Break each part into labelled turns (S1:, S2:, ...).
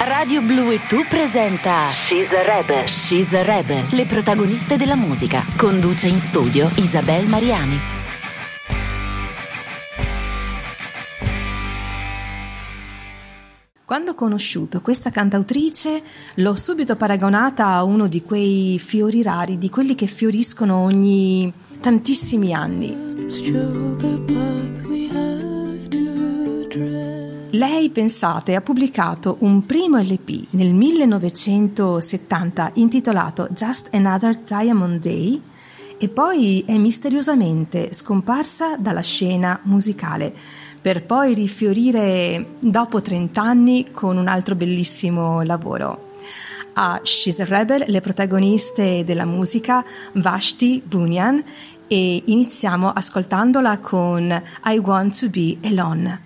S1: Radio Blu e Tu presenta She's a Rebel. She's a Rebel, le protagoniste della musica. Conduce in studio Isabel Mariani.
S2: Quando ho conosciuto questa cantautrice l'ho subito paragonata a uno di quei fiori rari, di quelli che fioriscono ogni tantissimi anni. Lei, pensate, ha pubblicato un primo LP nel 1970 intitolato Just Another Diamond Day e poi è misteriosamente scomparsa dalla scena musicale per poi rifiorire dopo 30 anni con un altro bellissimo lavoro. A She's a Rebel le protagoniste della musica Vashti Bunyan e iniziamo ascoltandola con I Want to Be Alone.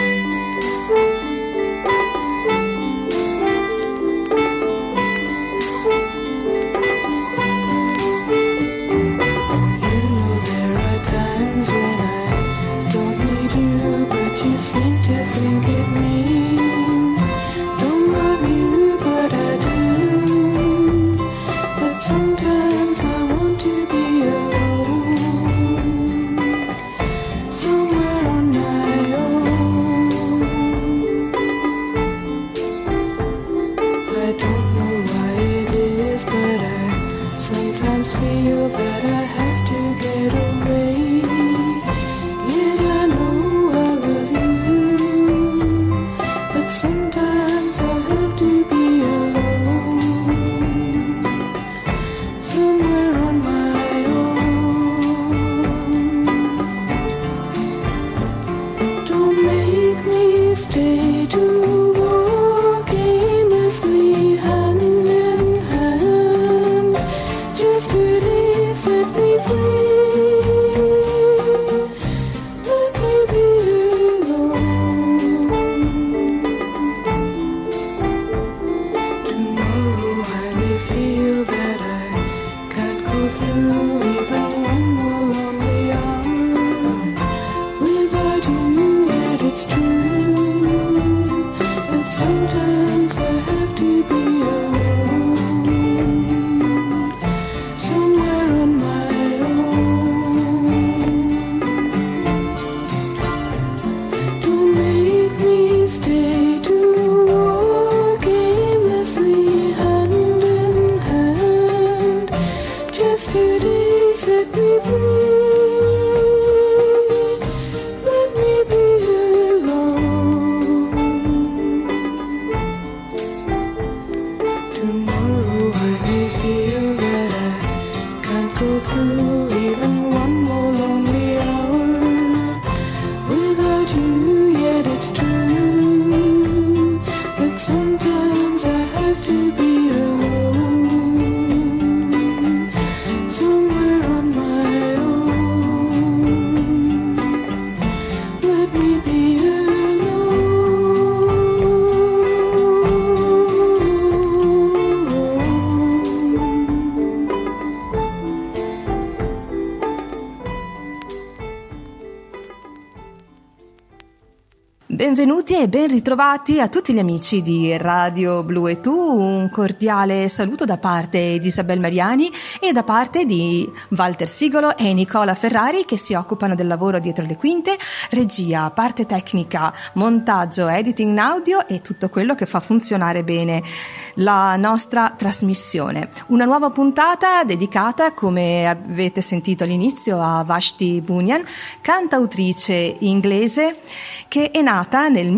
S2: Benvenuti e ben ritrovati a tutti gli amici di Radio Blu e Tu, un cordiale saluto da parte di Isabel Mariani e da parte di Walter Sigolo e Nicola Ferrari che si occupano del lavoro dietro le quinte, regia, parte tecnica, montaggio, editing in audio e tutto quello che fa funzionare bene la nostra trasmissione. Una nuova puntata dedicata, come avete sentito all'inizio, a Vashti Bunyan, cantautrice inglese che è nata nel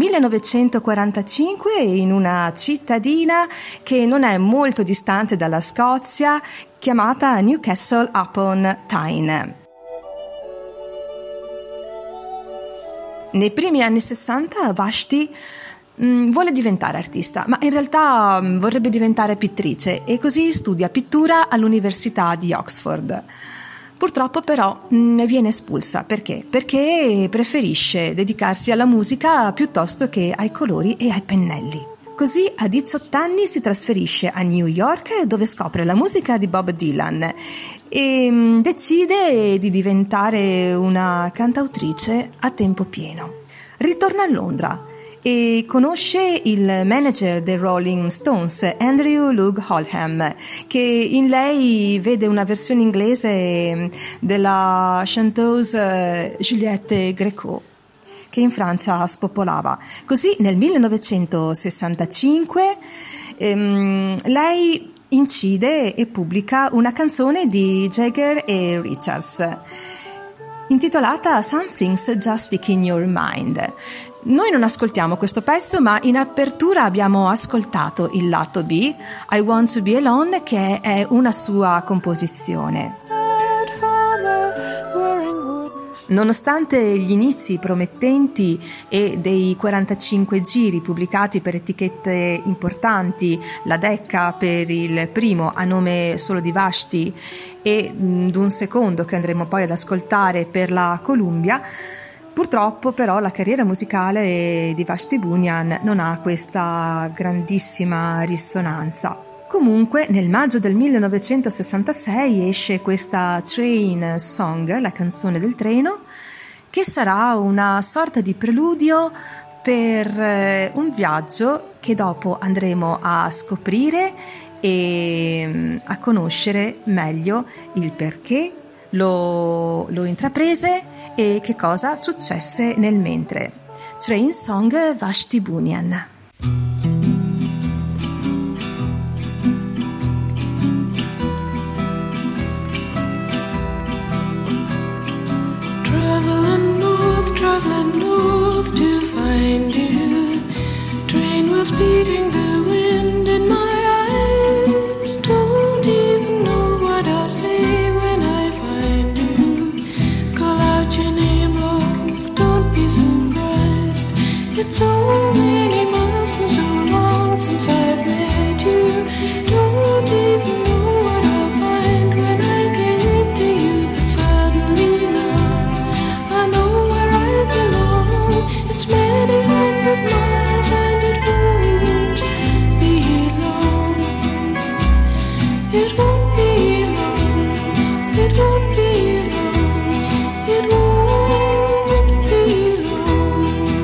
S2: 1945 in una cittadina che non è molto distante dalla Scozia, chiamata Newcastle upon Tyne. Nei primi anni 60 Vashti vuole diventare artista, ma in realtà vorrebbe diventare pittrice e così studia pittura all'Università di Oxford. Purtroppo però ne viene espulsa. Perché? Perché preferisce dedicarsi alla musica piuttosto che ai colori e ai pennelli. Così a 18 anni si trasferisce a New York dove scopre la musica di Bob Dylan e decide di diventare una cantautrice a tempo pieno. Ritorna a Londra e conosce il manager dei Rolling Stones, Andrew Loog Oldham, che in lei vede una versione inglese della chanteuse Juliette Gréco, che in Francia spopolava. Così nel 1965 lei incide e pubblica una canzone di Jagger e Richards intitolata Something's Just Stick in Your Mind. Noi non ascoltiamo questo pezzo, ma in apertura abbiamo ascoltato il lato B, I Want to Be Alone, che è una sua composizione. Nonostante gli inizi promettenti e dei 45 giri pubblicati per etichette importanti, la Decca per il primo a nome solo di Vashti e d'un secondo che andremo poi ad ascoltare per la Columbia, purtroppo però la carriera musicale di Vashti Bunyan non ha questa grandissima risonanza. Comunque nel maggio del 1966 esce questa Train Song, la canzone del treno, che sarà una sorta di preludio per un viaggio che dopo andremo a scoprire e a conoscere meglio il perché lo intraprese e che cosa successe nel mentre. Train Song, Vashti Bunyan.
S3: Traveling north to find you. Train was beating the wind in my eyes. Don't even know what I'll say when I find you. Call out your name, love, don't be surprised. It's so many months and so long since I've met you. Don't even know what I'll find when I get to you. But suddenly now I know it's many hundred miles and it won't be long. It won't be long. It won't be long. It won't be long.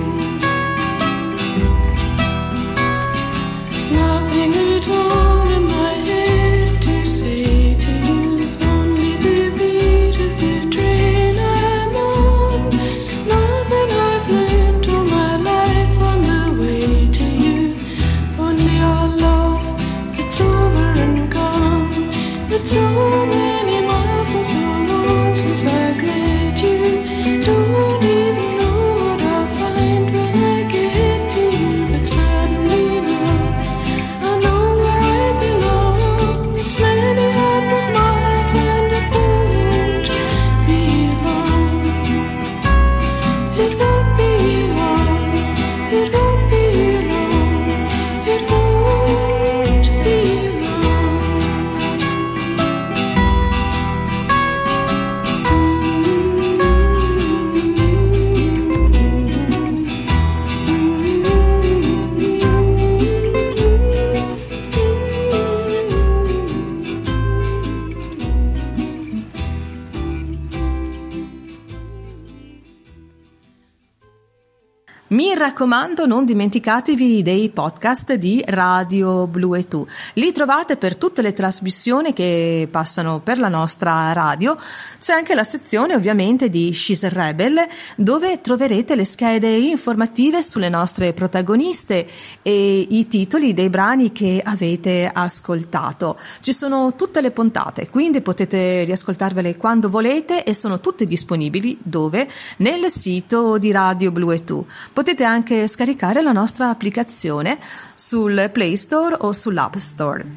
S3: Nothing at all in my head to say to you. Only the beat of the train I'm on. Nothing I've learned all my life on the way to you. Only our love that's over and gone. It's so many miles and so long since I've met you. Don't even know what I'll find when I get to you. But suddenly now I know where I belong. It's many hundred miles and it won't be long. It won't be long. It won't be long. It won't be long.
S2: Mi raccomando, non dimenticatevi dei podcast di Radio Blue e Tu. Li trovate per tutte le trasmissioni che passano per la nostra radio. C'è anche la sezione ovviamente di She's a Rebel, dove troverete le schede informative sulle nostre protagoniste e i titoli dei brani che avete ascoltato. Ci sono tutte le puntate, quindi potete riascoltarvele quando volete e sono tutte disponibili dove? Nel sito di Radio Blue e Tu. Potete anche scaricare la nostra applicazione sul Play Store o sull'App Store.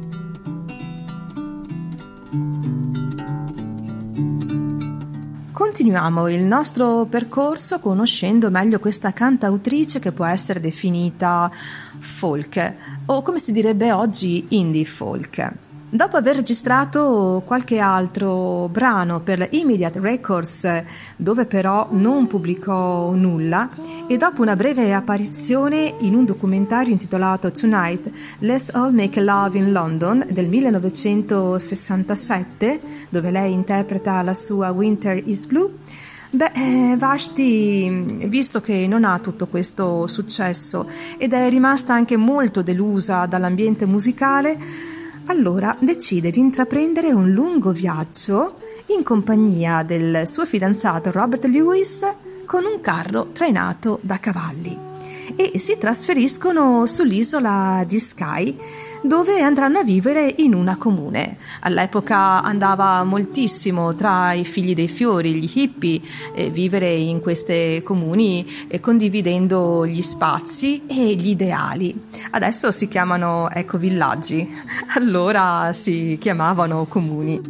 S2: Continuiamo il nostro percorso conoscendo meglio questa cantautrice che può essere definita folk o, come si direbbe oggi, indie folk. Dopo aver registrato qualche altro brano per Immediate Records, dove però non pubblicò nulla, e dopo una breve apparizione in un documentario intitolato Tonight, Let's All Make Love in London del 1967, dove lei interpreta la sua Winter is Blue, Vashti, visto che non ha tutto questo successo ed è rimasta anche molto delusa dall'ambiente musicale, allora decide di intraprendere un lungo viaggio in compagnia del suo fidanzato Robert Lewis con un carro trainato da cavalli e si trasferiscono sull'isola di Skye, dove andranno a vivere in una comune. All'epoca andava moltissimo tra i figli dei fiori, gli hippie, vivere in queste comuni condividendo gli spazi e gli ideali. Adesso si chiamano villaggi, allora si chiamavano comuni.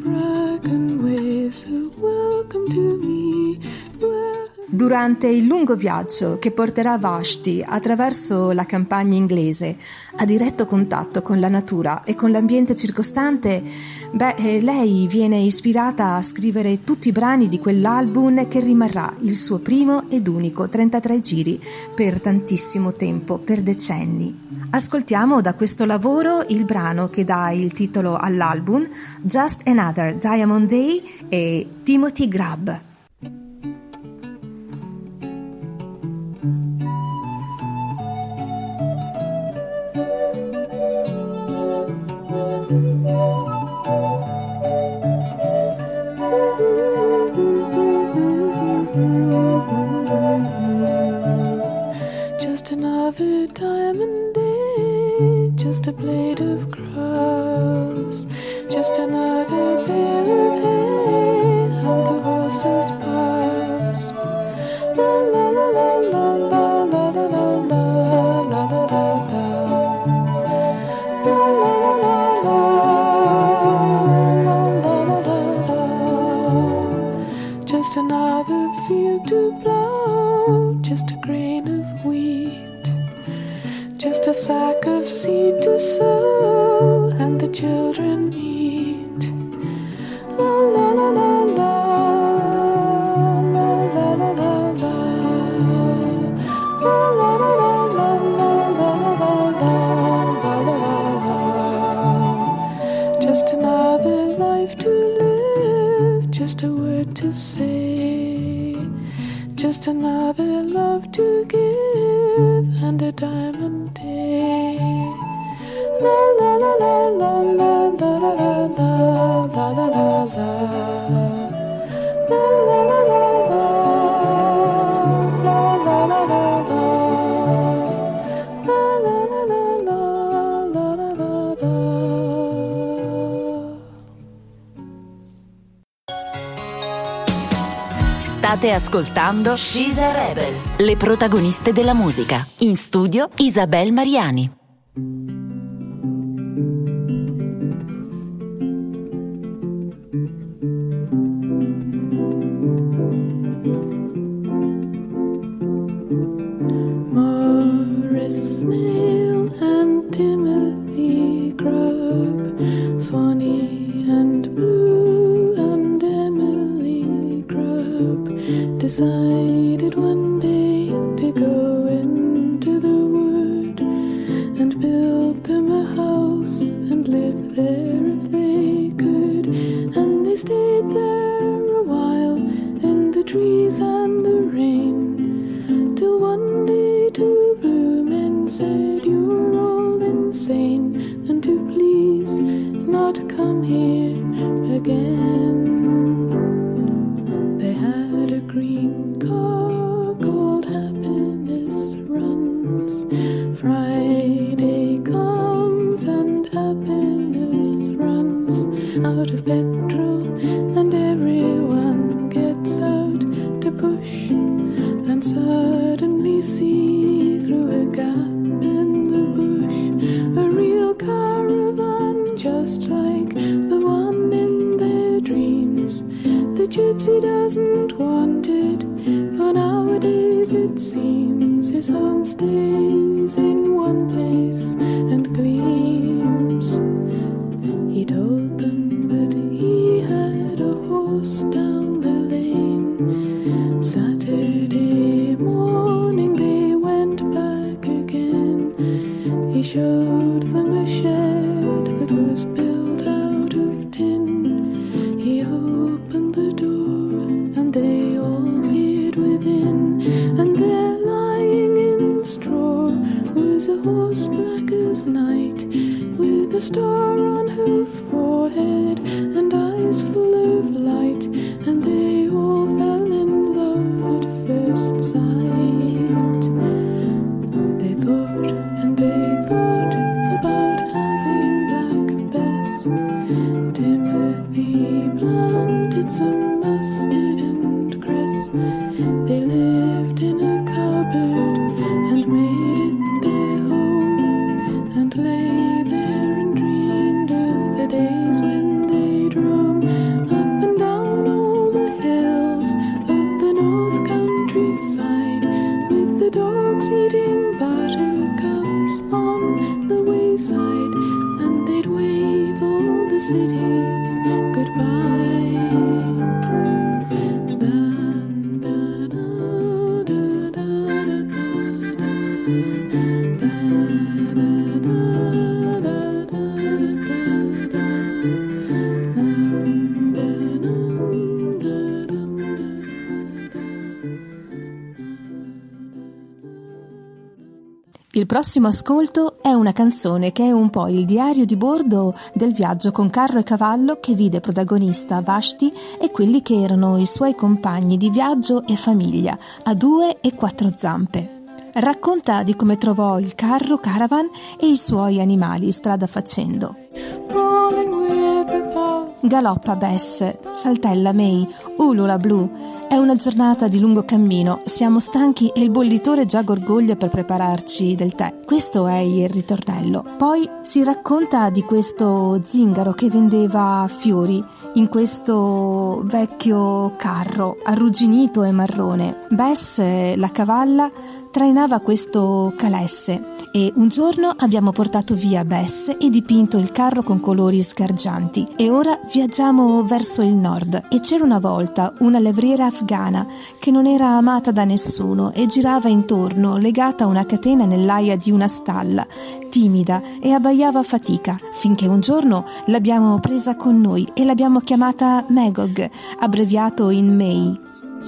S2: Durante il lungo viaggio che porterà Vashti attraverso la campagna inglese a diretto contatto con la natura e con l'ambiente circostante, lei viene ispirata a scrivere tutti i brani di quell'album che rimarrà il suo primo ed unico 33 giri per tantissimo tempo, per decenni. Ascoltiamo da questo lavoro il brano che dà il titolo all'album, Just Another Diamond Day, e Timothy Grab.
S3: Just another diamond day, just a blade of grass, just another bale of hay, and the horses pass. La la la la la la la la la la la la la. Just another field to plow, just a grain of wheat, just a sack of seed to sow, and the children eat. La la la la la, la la la la la, la la la la la, la la la la. Just another life to live, just a word to say, just another love to give, and a diamond day. La la la la la la la la la la la la la la la la
S1: State ascoltando She's a Rebel, le protagoniste della musica. In studio Isabel Mariani.
S3: Morris Snail and Timothy Grub, Swanee and Blue and Emily Grub, decided one day to go into the wood and build them a house and live there if they could. And they stayed there a while in the trees and the rain, till one day two blue men said, "You're all insane, and to please not come here again." They had a green car called Happiness Runs. Friday comes and happiness runs out of petrol, and everyone gets out to push, and suddenly see through a gap in the bush a real caravan, just like the one in their dreams. The gypsy doesn't want it, for nowadays it seems his home stays in one place and gleams. He told them that he had a horse down the lane. Saturday morning they went back again. He showed them a shed that was built out of tin. He opened the door and they all a horse black as night, with a star on her forehead and eyes full of light, and they all fell in love at first sight. They thought and they thought about having Black Bess. Timothy planted some mustard and cress. They lived in a cupboard and made it their home, and lay there and dreamed of the days when they'd roam up and down all the hills of the north countryside, with the dogs eating buttercups on the wayside, and they'd wave all the cities goodbye.
S2: Il prossimo ascolto è una canzone che è un po' il diario di bordo del viaggio con carro e cavallo che vide protagonista Vashti e quelli che erano i suoi compagni di viaggio e famiglia a 2 e 4 zampe. Racconta di come trovò il carro caravan e i suoi animali strada facendo. Galoppa Bess, saltella May, ulula Blue. È una giornata di lungo cammino, siamo stanchi e il bollitore già gorgoglia per prepararci del tè. Questo è il ritornello. Poi si racconta di questo zingaro che vendeva fiori in questo vecchio carro arrugginito e marrone. Bess, la cavalla, trainava questo calesse e un giorno abbiamo portato via Bess e dipinto il carro con colori sgargianti e ora viaggiamo verso il nord. E c'era una volta una levriera afghana che non era amata da nessuno e girava intorno legata a una catena nell'aia di una stalla, timida, e abbaiava a fatica, finché un giorno l'abbiamo presa con noi e l'abbiamo chiamata Magog, abbreviato in May.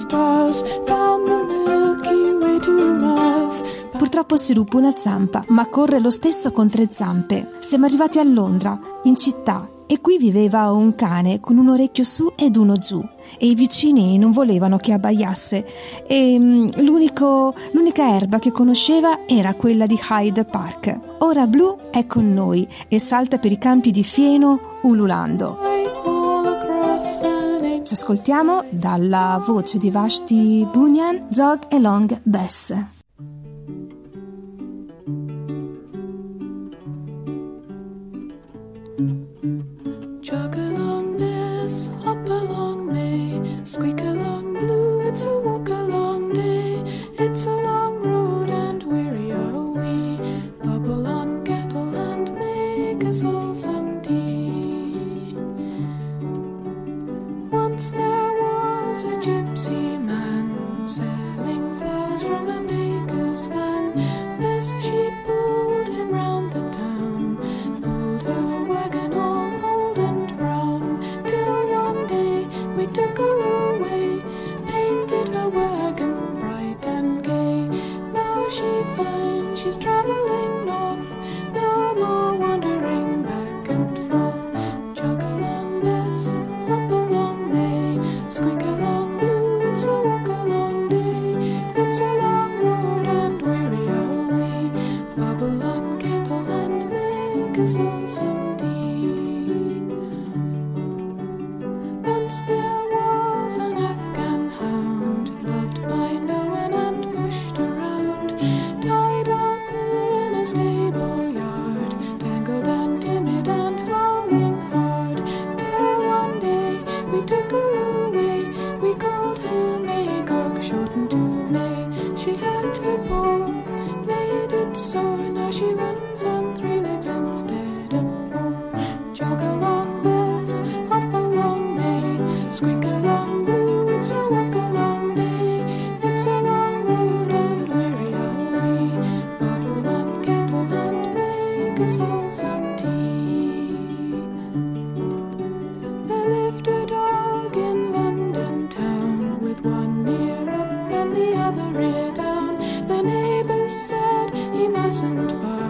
S2: Purtroppo si ruppe una zampa, ma corre lo stesso con 3 zampe. Siamo arrivati a Londra, in città, e qui viveva un cane con un orecchio su ed uno giù, e i vicini non volevano che abbaiasse, e l'unica erba che conosceva era quella di Hyde Park. Ora Blue è con noi e salta per i campi di fieno ululando. Ci ascoltiamo dalla voce di Vashti Bunyan, Jog Along Bess.
S3: Jog along Bess, hop along May, squeak along Blue, it's a walk along day, it's a long road and weary are we, bubble on kettle and make us all some tea. Once there was a gypsy man selling flowers from a baker's van. Best she pulled him round the town, pulled her wagon all old and brown, till one day we took her away, painted her wagon bright and gay. Now she finds she's travelling north, no more wandering back and forth. Jog along Bess, hop along May, squeak along Blue, it's a walk along day, it's a long road and weary are we, bubble on kettle and make us all some tea. Once there was an Afghan hound, loved by no one and pushed around, tied up in a stable yard, tangled and timid and howling hard, till one day we took her away, we called her Magog, shortened to May. She had her paw, made it sore, now she runs on 3 legs instead of 4. Jog along Bess, hop along May, squeak along Blue, it's a walk along day, it's a long road and weary are we, bubble on kettle and make us all some tea. There lived a dog in London town, with one ear up and the other ear down. The neighbors said he mustn't bark,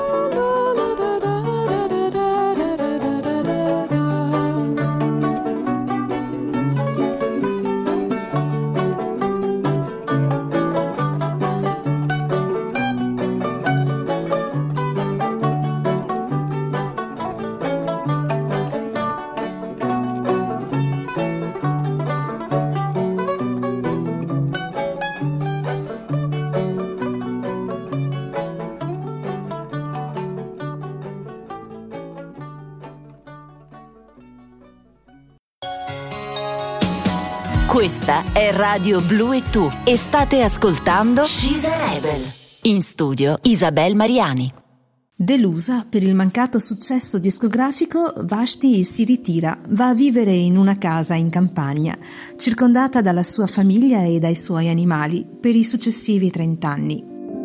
S1: Questa è Radio Blu e Tu e state ascoltando She's a Rebel. In studio Isabel Mariani.
S2: Delusa per il mancato successo discografico, Vashti si ritira, va a vivere in una casa in campagna, circondata dalla sua famiglia e dai suoi animali, per i successivi 30 anni.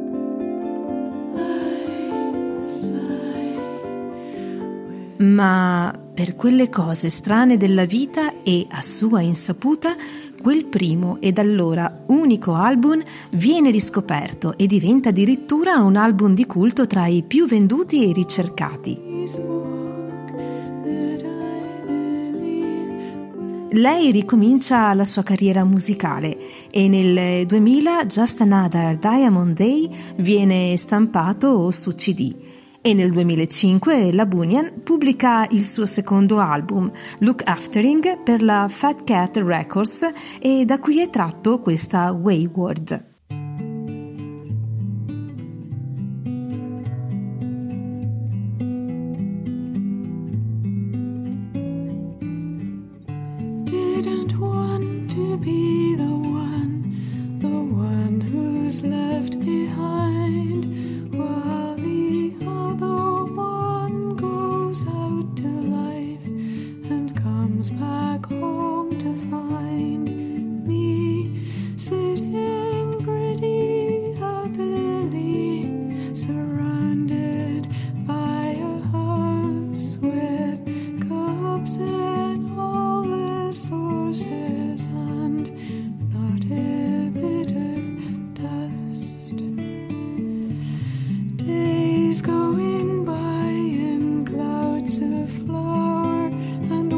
S2: Ma per quelle cose strane della vita e a sua insaputa, quel primo e da allora unico album viene riscoperto e diventa addirittura un album di culto tra i più venduti e ricercati. Lei ricomincia la sua carriera musicale e nel 2000 Just Another Diamond Day viene stampato su CD. E nel 2005 la Bunyan pubblica il suo secondo album, Look Aftering, per la Fat Cat Records, e da cui è tratto questa Wayward.
S3: Didn't want to be the one who's left behind, while the other one goes out to life and comes back home to find me sitting pretty happily, surrounded by a house with cups and all the sources and not a bit of dust. Days going by in clouds of flour and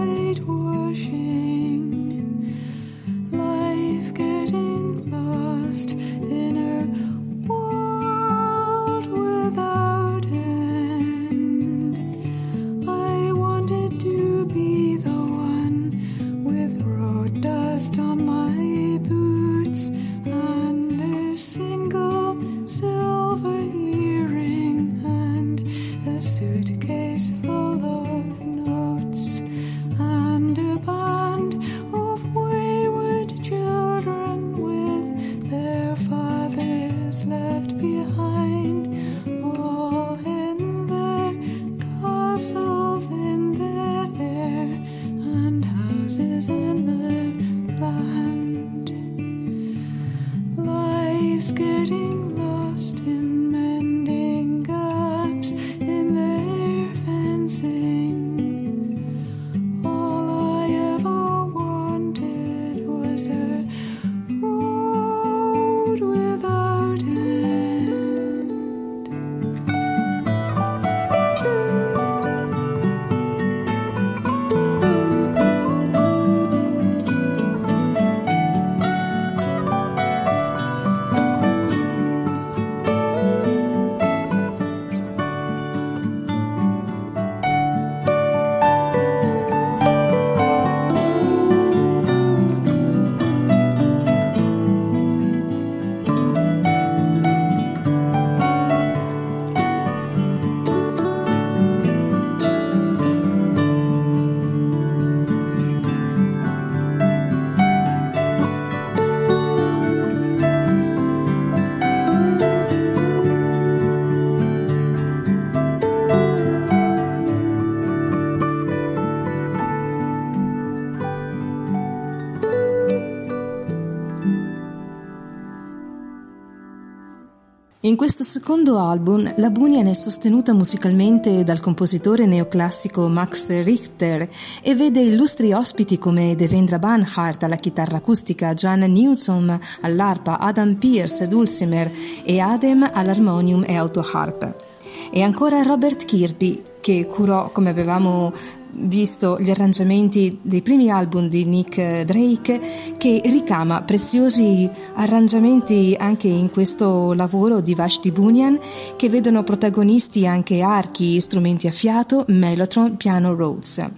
S3: whitewashing, life getting lost in a world without end. I wanted to be the one with road dust on my boots and a single silver earring and a suitcase full of notes and a band of wayward children with their fathers left behind, all in their castles in the air and houses in their land. Life's getting lost in mending gaps in their fencing. All I ever wanted was a road without end.
S2: In questo secondo album la Bunyan è sostenuta musicalmente dal compositore neoclassico Max Richter e vede illustri ospiti come Devendra Banhart alla chitarra acustica, Joan Newsom all'arpa, Adam Pearce, dulcimer e Adem all'armonium e autoharp. E ancora Robert Kirby, che curò, come avevamo visto, gli arrangiamenti dei primi album di Nick Drake, che ricama preziosi arrangiamenti anche in questo lavoro di Vashti Bunyan, che vedono protagonisti anche archi, strumenti a fiato, mellotron, piano Rhodes.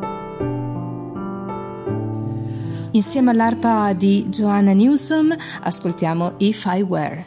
S2: Insieme all'arpa di Joanna Newsom ascoltiamo If I Were.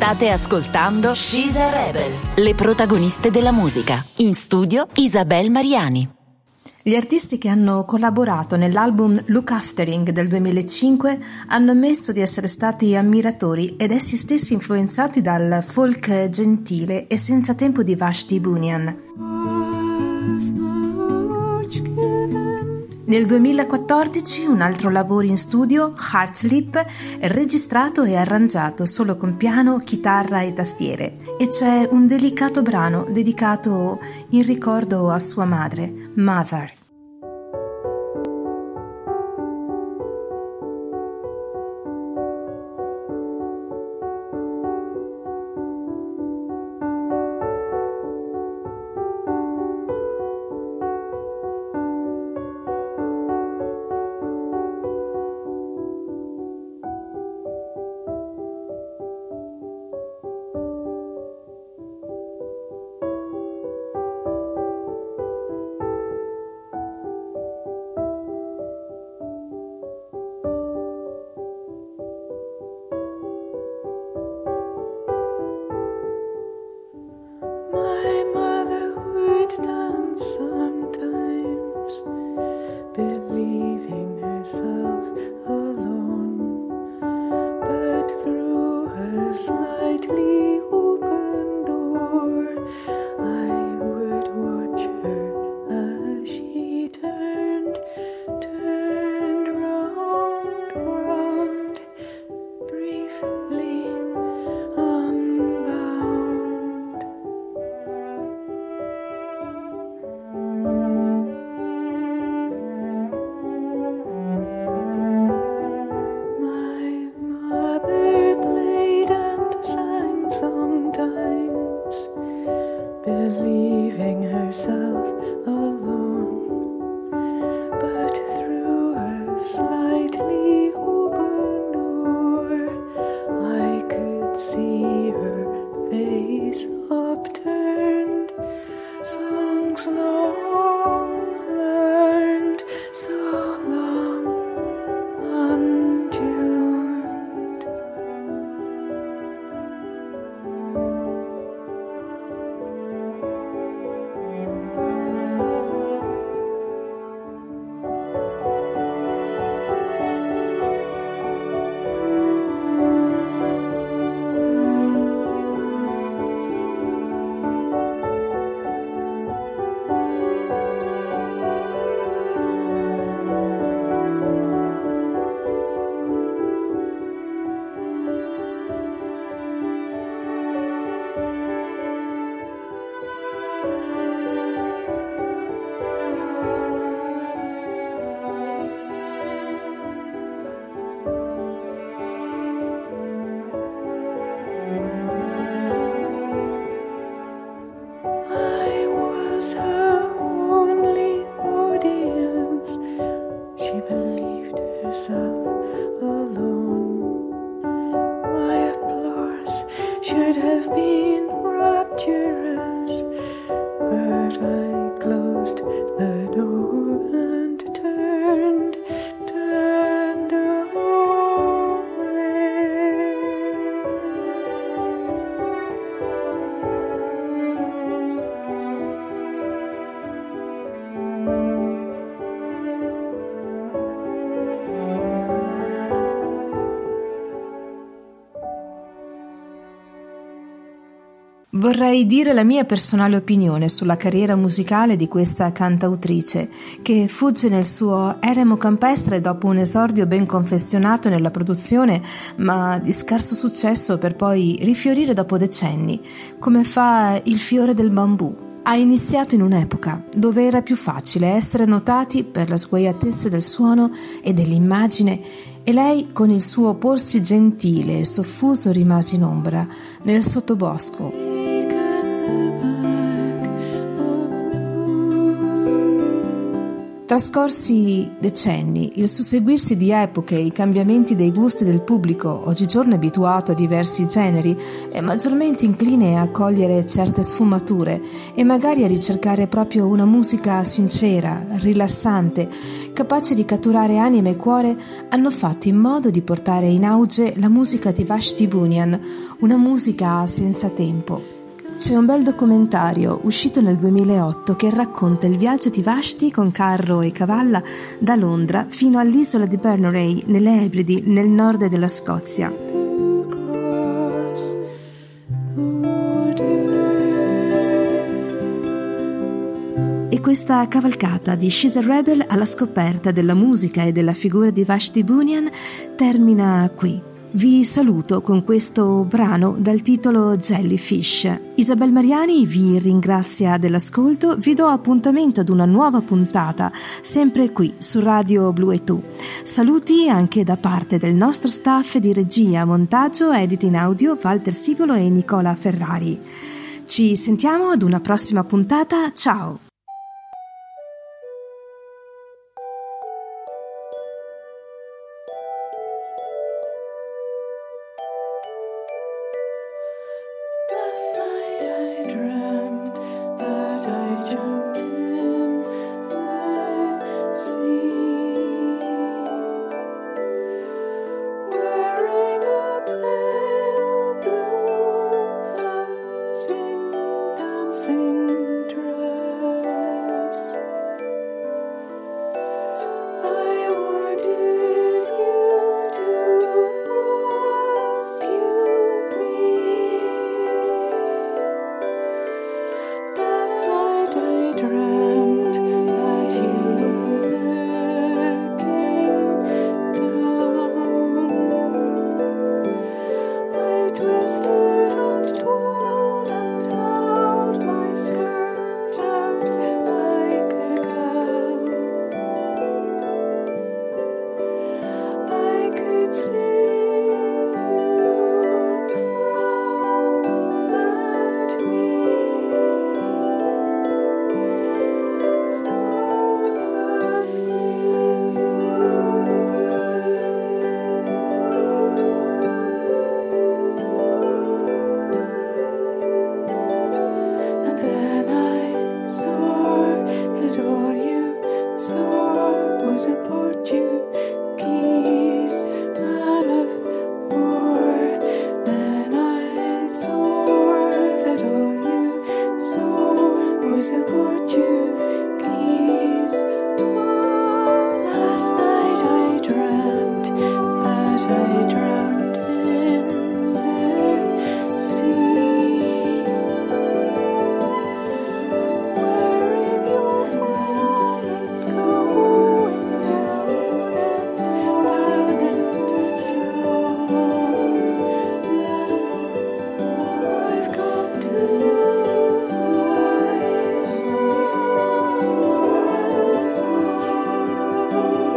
S1: State ascoltando She's a Rebel, le protagoniste della musica. In studio Isabel Mariani.
S2: Gli artisti che hanno collaborato nell'album Look Aftering del 2005 hanno ammesso di essere stati ammiratori ed essi stessi influenzati dal folk gentile e senza tempo di Vashti Bunyan. Nel 2014 un altro lavoro in studio, Heartslip, è registrato e arrangiato solo con piano, chitarra e tastiere, e c'è un delicato brano dedicato in ricordo a sua madre, Mother. Vorrei dire la mia personale opinione sulla carriera musicale di questa cantautrice, che fugge nel suo eremo campestre dopo un esordio ben confezionato nella produzione, ma di scarso successo, per poi rifiorire dopo decenni, come fa il fiore del bambù. Ha iniziato in un'epoca dove era più facile essere notati per la sguaiatezza del suono e dell'immagine, e lei, con il suo porsi gentile e soffuso, rimase in ombra nel sottobosco. Trascorsi decenni, il susseguirsi di epoche, i cambiamenti dei gusti del pubblico, oggigiorno abituato a diversi generi, è maggiormente incline a cogliere certe sfumature e magari a ricercare proprio una musica sincera, rilassante, capace di catturare anima e cuore, hanno fatto in modo di portare in auge la musica di Vashti Bunyan, una musica senza tempo. C'è un bel documentario uscito nel 2008 che racconta il viaggio di Vashti con carro e cavalla da Londra fino all'isola di Berneray, nelle Ebridi, nel nord della Scozia. E questa cavalcata di She's a Rebel alla scoperta della musica e della figura di Vashti Bunyan termina qui. Vi saluto con questo brano dal titolo Jellyfish. Isabel Mariani vi ringrazia dell'ascolto, vi do appuntamento ad una nuova puntata, sempre qui su Radio Blue2. Saluti anche da parte del nostro staff di regia, montaggio, editing audio, Walter Sigolo e Nicola Ferrari. Ci sentiamo ad una prossima puntata, ciao!
S3: Last night I dreamt that I jumped in the sea, wearing a pale blue floating dancing dress. I wanted you to rescue me. Last I dreamt that you were looking down. I twisted and twirled and held my skirt out like a cow. I could see you frown at me. And then I saw the door you saw was a Portuguese man of war. Then I saw the door you saw was a Portuguese war. Last night I dreamt that I drowned in the sea, wearing your flowers, going down and down and down. I've come to lose my songs and sorrows.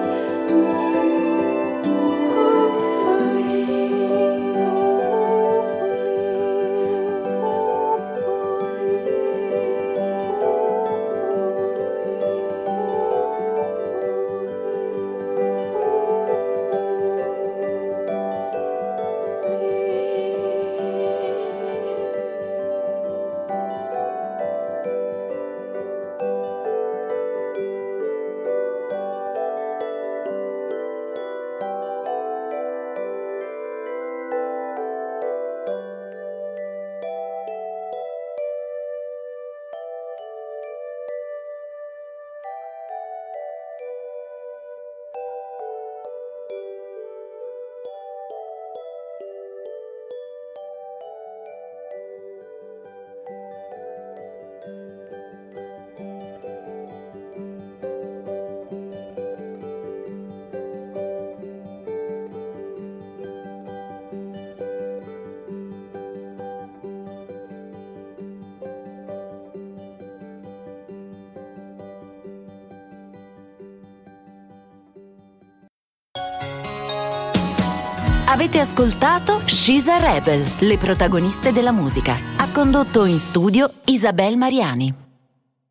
S1: Avete ascoltato She's a Rebel, le protagoniste della musica. Ha condotto in studio Isabel Mariani.